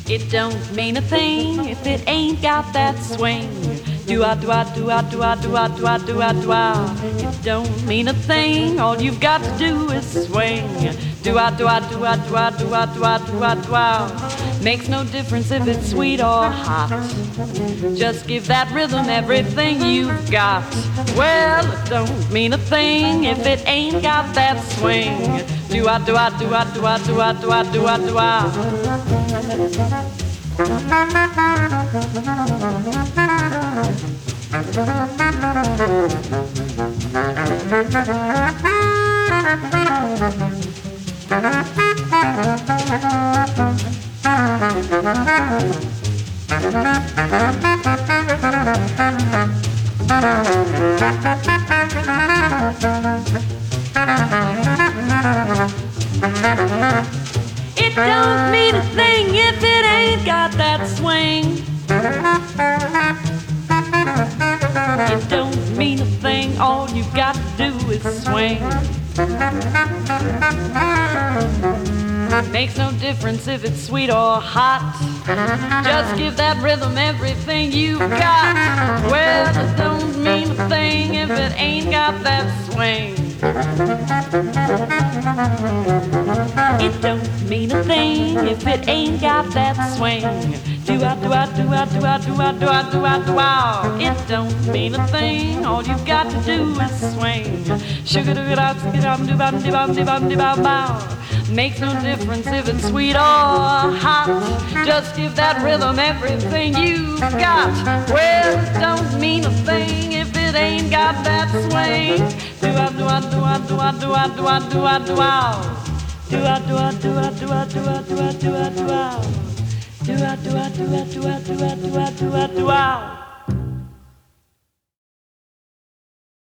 It don't mean a thing if it ain't got that swing. Do-ah, do-ah, do-ah, do-ah, do-ah, do-ah, do-ah. It don't mean a thing, all you've got to do is swing. Do-ah, do-ah, do-ah, do-ah, do-ah, do-ah, do-ah, do-ah. Makes no difference if it's sweet or hot. Just give that rhythm everything you've got. Well, it don't mean a thing if it ain't got that swing. Do-ah, do-ah, do-ah, do-ah, do-ah, do-ah, do-ah, do-ah. It don't mean a thing if it ain't got that swing. It don't mean a thing, all you got to do is swing. Makes no difference if it's sweet or hot. Just give that rhythm everything you've got. Well, it don't mean a thing if it ain't got that swing. It don't mean a thing if it ain't got that swing. Do-ah, do-ah, do-ah, do-ah, do-ah, do-ah, do-ah, do-ah. It don't mean a thing, all you've got to do is swing. Sugar-do-ga-da-do-ga-dum-de-bum-de-bum-de-bum-bow. Makes no difference if it's sweet or hot. Just give that rhythm everything you've got. Well, it don't mean a thing if it ain't got that swing. Do-ah, do-ah, do-ah, do-ah, do-ah, do-ah, do-ah, do-ah. Do-ah, do-ah, do-ah, do-ah, do-ah, do-ah, do-ah, do-ah. Do-ah, do-ah, do-ah, do-ah, do-ah, do-ah, do-ah, do-ah.